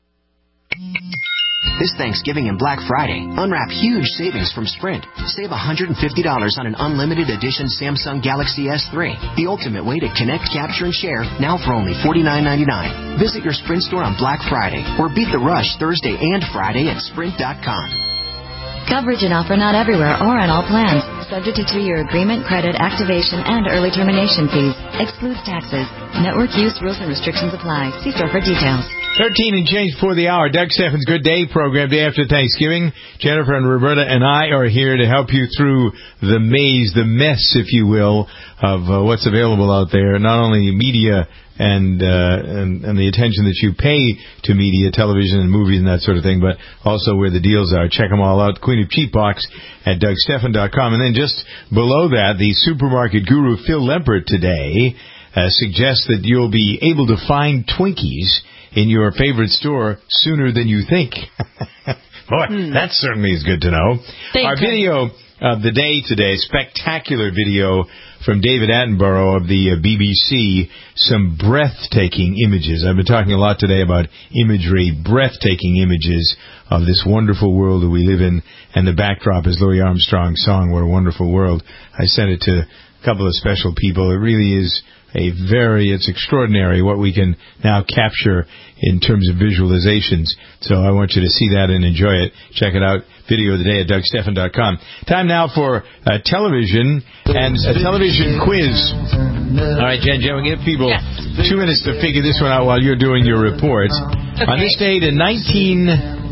This Thanksgiving and Black Friday, unwrap huge savings from Sprint. Save one hundred fifty dollars on an unlimited edition Samsung Galaxy S three. The ultimate way to connect, capture, and share, now for only forty-nine ninety-nine. Visit your Sprint store on Black Friday or beat the rush Thursday and Friday at sprint dot com. Coverage and offer not everywhere or on all plans. Subject to two-year agreement, credit, activation, and early termination fees. Excludes taxes. Network use rules and restrictions apply. See store for details. thirteen and change for the hour. Doug Steffens' Good Day program, day after Thanksgiving. Jennifer and Roberta and I are here to help you through the maze, the mess, if you will, of uh, what's available out there. Not only media and, uh, and and the attention that you pay to media, television and movies and that sort of thing, but also where the deals are. Check them all out. Queen of Cheap Box at Doug Steffen dot com. And then just below that, the supermarket guru Phil Lempert today uh, suggests that you'll be able to find Twinkies in your favorite store sooner than you think. Boy, hmm. that certainly is good to know. Thank Our you. video of the day today, spectacular video from David Attenborough of the uh, B B C, some breathtaking images. I've been talking a lot today about imagery, breathtaking images of this wonderful world that we live in, and the backdrop is Louis Armstrong's song, What a Wonderful World. I sent it to a couple of special people. It really is a very, it's extraordinary what we can now capture in terms of visualizations. So I want you to see that and enjoy it. Check it out. Video of the day at Doug Steffen dot com. Time now for uh, television and a television quiz. All right, Jen, Jen, we'll give people yes. two minutes to figure this one out while you're doing your report. Okay. On this date in nineteen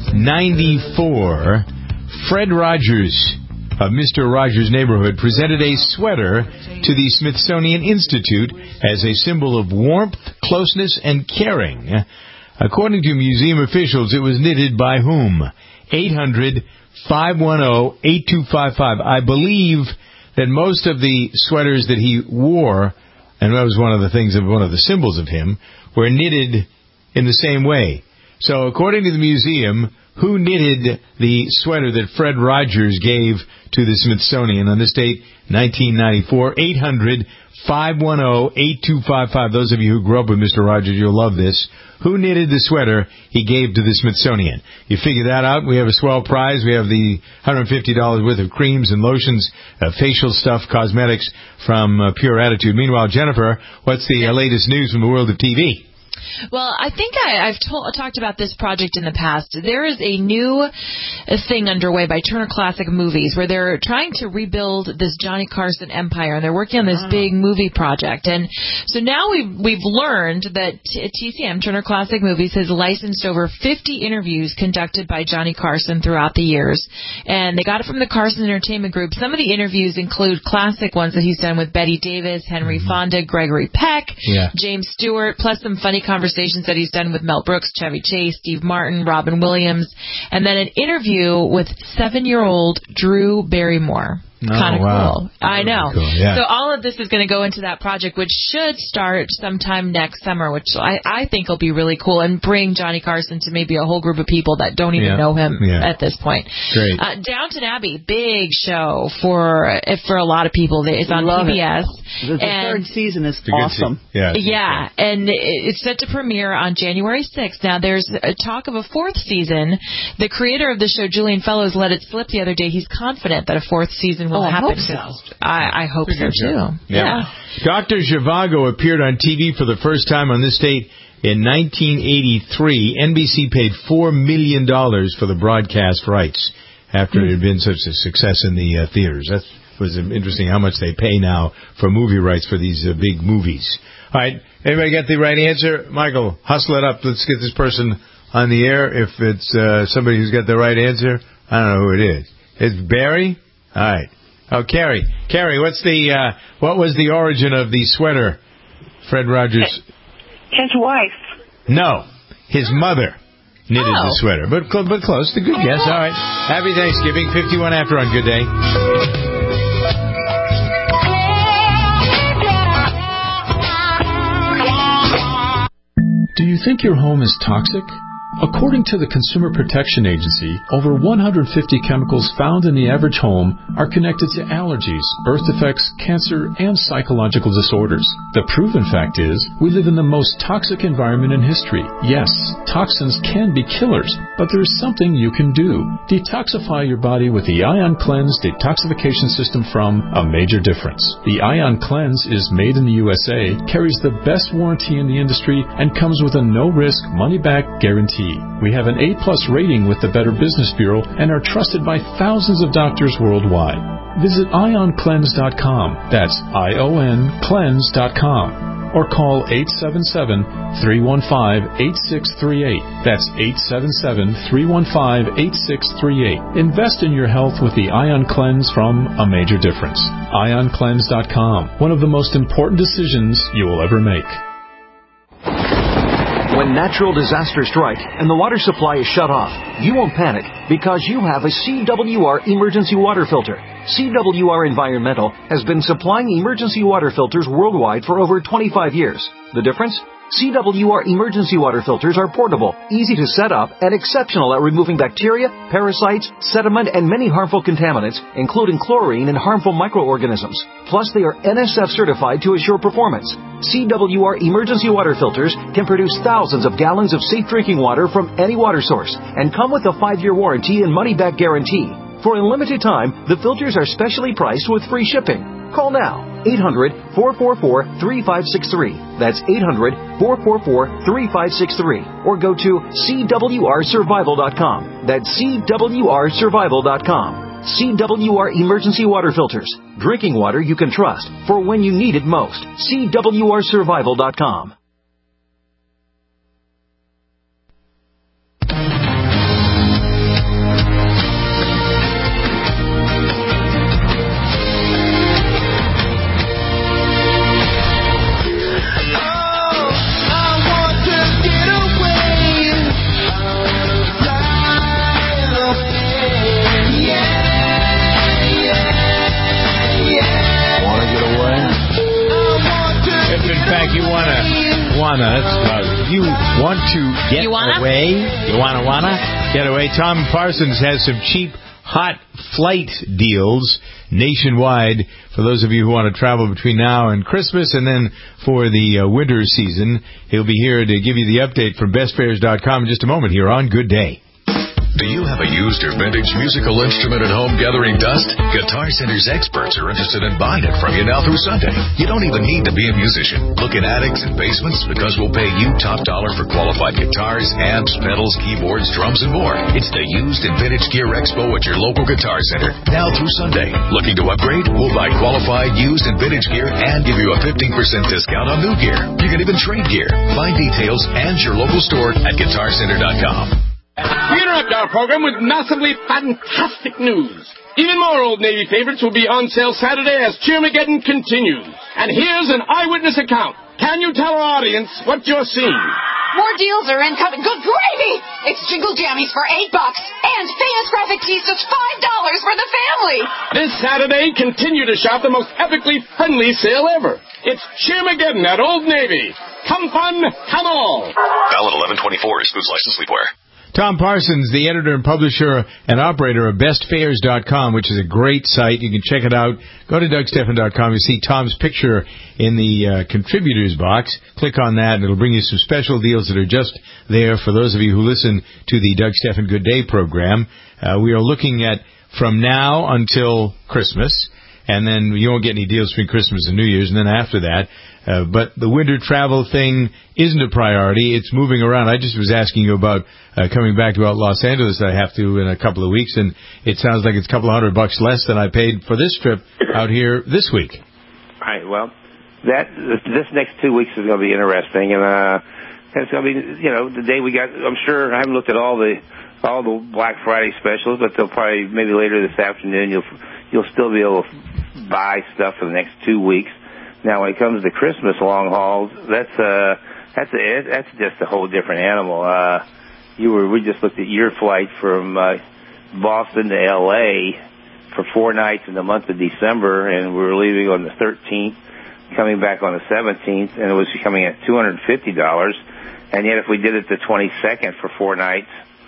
ninety-four, Fred Rogers of Mister Rogers' Neighborhood presented a sweater to the Smithsonian Institute as a symbol of warmth, closeness, and caring. According to museum officials, it was knitted by whom? eight hundred, five one zero, eight two five five. I believe that most of the sweaters that he wore, and that was one of the things, of one of the symbols of him, were knitted in the same way. So according to the museum, who knitted the sweater that Fred Rogers gave to the Smithsonian on this date, nineteen ninety-four? eight hundred, five one zero, eight two five five. Those of you who grew up with Mister Rogers, you'll love this. Who knitted the sweater he gave to the Smithsonian? You figure that out. We have a swell prize. We have the one hundred fifty dollars worth of creams and lotions, uh, facial stuff, cosmetics from uh, Pure Attitude. Meanwhile, Jennifer, what's the uh, latest news from the world of T V? Well, I think I, I've told, talked about this project in the past. There is a new thing underway by Turner Classic Movies where they're trying to rebuild this Johnny Carson empire, and they're working on this wow. big movie project. And so now we've, we've learned that T C M, Turner Classic Movies, has licensed over fifty interviews conducted by Johnny Carson throughout the years. And they got it from the Carson Entertainment Group. Some of the interviews include classic ones that he's done with Betty Davis, Henry mm-hmm. Fonda, Gregory Peck, yeah. James Stewart, plus some funny conversations that he's done with Mel Brooks, Chevy Chase, Steve Martin, Robin Williams, and then an interview with seven-year-old Drew Barrymore. Oh, kind of wow. cool. I know. Cool, yeah. So all of this is going to go into that project, which should start sometime next summer, which I, I think will be really cool and bring Johnny Carson to maybe a whole group of people that don't even yeah. know him yeah. at this point. Great. Uh, Downton Abbey, big show for for a lot of people. It's on Love P B S. It. The, the third season is awesome. Se- yeah, yeah, and it's set to premiere on January sixth. Now, there's a talk of a fourth season. The creator of the show, Julian Fellows, let it slip the other day. He's confident that a fourth season will oh, happen. I hope so. I, I hope so, too. Yeah. yeah. Doctor Zhivago appeared on T V for the first time on this date in nineteen eighty-three. N B C paid four million dollars for the broadcast rights after mm. it had been such a success in the uh, theaters. That was interesting how much they pay now for movie rights for these uh, big movies. All right. Everybody get the right answer? Michael, hustle it up. Let's get this person on the air. If it's uh, somebody who's got the right answer, I don't know who it is. It's Barry? All right. Oh, Carrie. Carrie, what's the uh, what was the origin of the sweater, Fred Rogers? His wife. No, his mother. knitted Oh. the sweater. But cl- but close. The good guess. All right. Happy Thanksgiving. fifty-one after on Good Day. Do you think your home is toxic? According to the Consumer Protection Agency, over one hundred fifty chemicals found in the average home are connected to allergies, birth defects, cancer, and psychological disorders. The proven fact is, we live in the most toxic environment in history. Yes, toxins can be killers, but there is something you can do. Detoxify your body with the Ion Cleanse detoxification system from A Major Difference. The Ion Cleanse is made in the U S A, carries the best warranty in the industry, and comes with a no-risk, money-back guarantee. We have an A-plus rating with the Better Business Bureau and are trusted by thousands of doctors worldwide. Visit ion cleanse dot com. That's I O N cleanse dot com. Or call eight seven seven, three one five, eight six three eight. That's eight seven seven, three one five, eight six three eight. Invest in your health with the Ion Cleanse from A Major Difference. ion cleanse dot com. One of the most important decisions you will ever make. When natural disasters strike and the water supply is shut off, you won't panic because you have a C W R emergency water filter. C W R Environmental has been supplying emergency water filters worldwide for over twenty-five years. The difference? C W R emergency water filters are portable, easy to set up, and exceptional at removing bacteria, parasites, sediment, and many harmful contaminants, including chlorine and harmful microorganisms. Plus, they are N S F certified to assure performance. C W R emergency water filters can produce thousands of gallons of safe drinking water from any water source and come with a five-year warranty and money-back guarantee. For a limited time, the filters are specially priced with free shipping. Call now. eight hundred, four four four, three five six three. That's eight hundred, four four four, three five six three. Or go to C W R survival dot com. That's C W R survival dot com. C W R Emergency Water Filters. Drinking water you can trust for when you need it most. C W R survival dot com. Wanna, you want to get you wanna? away? You wanna wanna get away? Tom Parsons has some cheap, hot flight deals nationwide for those of you who want to travel between now and Christmas, and then for the uh, winter season. He'll be here to give you the update from best fares dot com in just a moment here on Good Day. Do you have a used or vintage musical instrument at home gathering dust? Guitar Center's experts are interested in buying it from you now through Sunday. You don't even need to be a musician. Look in attics and basements because we'll pay you top dollar for qualified guitars, amps, pedals, keyboards, drums, and more. It's the Used and Vintage Gear Expo at your local Guitar Center now through Sunday. Looking to upgrade? We'll buy qualified used and vintage gear and give you a fifteen percent discount on new gear. You can even trade gear. Find details and your local store at guitar center dot com. We interrupt our program with massively fantastic news. Even more Old Navy favorites will be on sale Saturday as Cheermageddon continues. And here's an eyewitness account. Can you tell our audience what you're seeing? More deals are incoming. Good gravy! It's Jingle Jammies for eight bucks and famous graphic tees just five dollars for the family. This Saturday, continue to shop the most epically friendly sale ever. It's Cheermageddon at Old Navy. Come fun, come all. Valid eleven twenty-four. Excludes licensed sleepwear. Tom Parsons, the editor and publisher and operator of best fares dot com, which is a great site. You can check it out. Go to doug stephan dot com. You see Tom's picture in the uh, contributors box. Click on that, and it'll bring you some special deals that are just there for those of you who listen to the Doug Stephan Good Day program. Uh, we are looking at from now until Christmas, and then you won't get any deals between Christmas and New Year's, and then after that. Uh, but the winter travel thing isn't a priority. It's moving around. I just was asking you about uh, coming back to Los Angeles. I have to in a couple of weeks, and it sounds like it's a couple of hundred bucks less than I paid for this trip out here this week. All right. Well, that this next two weeks is going to be interesting, and uh, it's going to be, you know, the day we got. I'm sure I haven't looked at all the all the Black Friday specials, but they'll probably maybe later this afternoon you'll you'll still be able to buy stuff for the next two weeks. Now, when it comes to Christmas long hauls, that's uh, that's a, that's just a whole different animal. Uh, you were. We just looked at your flight from uh, Boston to L A for four nights in the month of December, and we were leaving on the thirteenth, coming back on the seventeenth, and it was coming at two hundred fifty dollars. And yet, if we did it the twenty-second for four nights,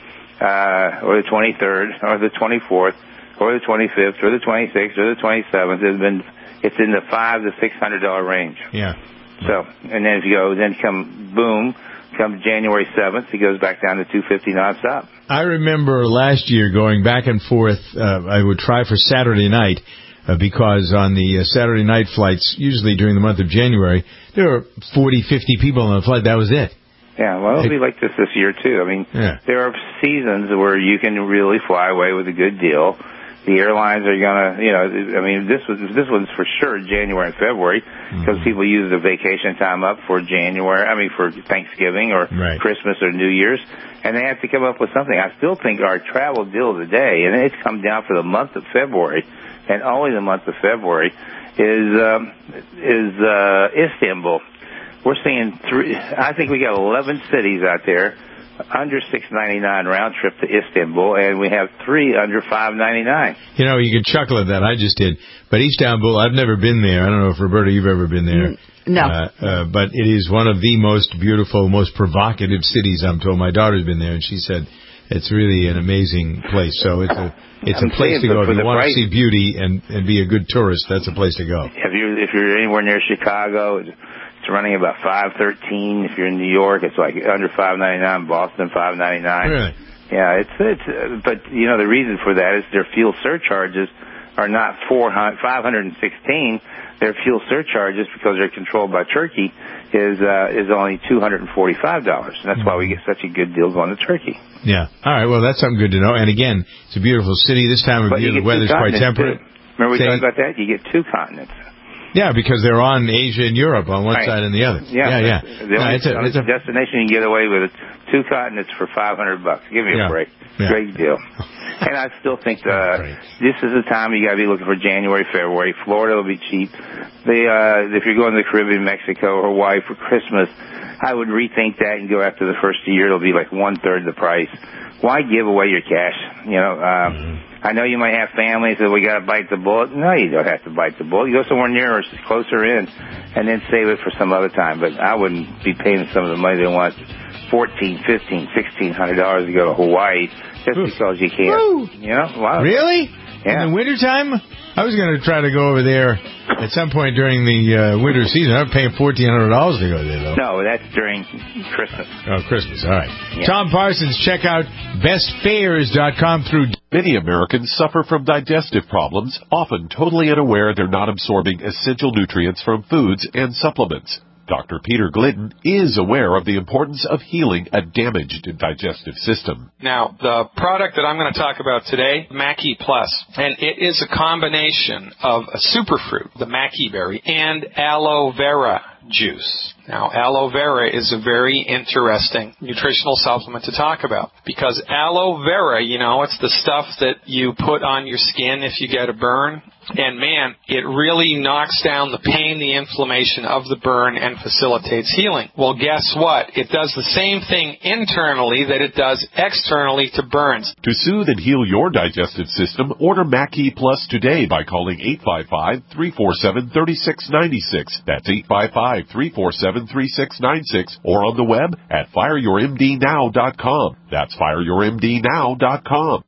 uh, or the twenty-third, or the twenty-fourth, or the twenty-fifth, or the twenty-sixth, or the twenty-seventh, it's been it's in the five to six hundred dollar range. Yeah. So, and then if you go, then come boom, come January seventh, it goes back down to two fifty nonstop. I remember last year going back and forth. Uh, I would try for Saturday night uh, because on the uh, Saturday night flights, usually during the month of January, there were forty, fifty people on the flight. That was it. Yeah, well, it'll be like this this year, too. I mean, yeah. there are seasons where you can really fly away with a good deal. The airlines are going to, you know, I mean, this was this one's for sure January and February because mm-hmm. people use the vacation time up for January, I mean, for Thanksgiving or right. Christmas or New Year's, and they have to come up with something. I still think our travel deal of the day, and it's come down for the month of February, and only the month of February, is um, is uh, Istanbul. We're seeing three, I think we got eleven cities out there under six ninety-nine round trip to Istanbul, and we have three under five ninety-nine. You know, you can chuckle at that. I just did. But Istanbul, I've never been there. I don't know if, Roberta, you've ever been there. No. Uh, uh, but it is one of the most beautiful, most provocative cities, I'm told. My daughter's been there, and she said it's really an amazing place. So it's a it's I'm a place saying, to go. If you want price, to see beauty and, and be a good tourist, that's a place to go. If you're, if you're anywhere near Chicago, it's running about five thirteen. If you're in New York, it's like under five ninety-nine. Boston, five ninety-nine. Really? Yeah, it's it's. Uh, but you know the reason for that is their fuel surcharges are not four hundred, five hundred sixteen. Their fuel surcharges, because they're controlled by Turkey, is uh, is only two hundred forty-five dollars. And that's why we get such a good deal going to Turkey. Yeah. All right. Well, that's something good to know. And again, it's a beautiful city. This time of but year, the weather's quite temperate. Too. Remember we Say, talked about that? You get two continents. Yeah, because they're on Asia and Europe on one right. side and the other. Yeah, yeah. yeah. The no, only it's a, it's a destination you can get away with two continents for five hundred bucks. Give me yeah. a break. Yeah. Great deal. And I still think uh, this is the time you got to be looking for January, February. Florida will be cheap. The uh, if you're going to the Caribbean, Mexico, or Hawaii for Christmas, I would rethink that and go after the first year. It'll be like one third the price. Why give away your cash? You know. Uh, mm-hmm. I know you might have families that we got to bite the bullet. No, you don't have to bite the bullet. You go somewhere nearer, closer in, and then save it for some other time. But I wouldn't be paying some of the money they want, fourteen, fifteen, sixteen hundred dollars to go to Hawaii just Oof. because you can't. Woo. You know, wow. Really? Yeah. In the wintertime? I was going to try to go over there at some point during the uh, winter season. I'm paying fourteen hundred dollars to go there, though. No, that's during Christmas. Oh, Christmas. All right. Yeah. Tom Parsons, check out best fares dot com through. Many Americans suffer from digestive problems, often totally unaware they're not absorbing essential nutrients from foods and supplements. Doctor Peter Glidden is aware of the importance of healing a damaged digestive system. Now, the product that I'm going to talk about today, Mackey Plus, and it is a combination of a superfruit, the Mackey berry, and aloe vera juice. Now, aloe vera is a very interesting nutritional supplement to talk about because aloe vera, you know, it's the stuff that you put on your skin if you get a burn. And, man, it really knocks down the pain, the inflammation of the burn, and facilitates healing. Well, guess what? It does the same thing internally that it does externally to burns. To soothe and heal your digestive system, order Mackey Plus today by calling eight five five, three four seven, three six nine six. That's eight five five, three four seven, three six nine six. Or on the web at fire your m d now dot com. That's fire your m d now dot com.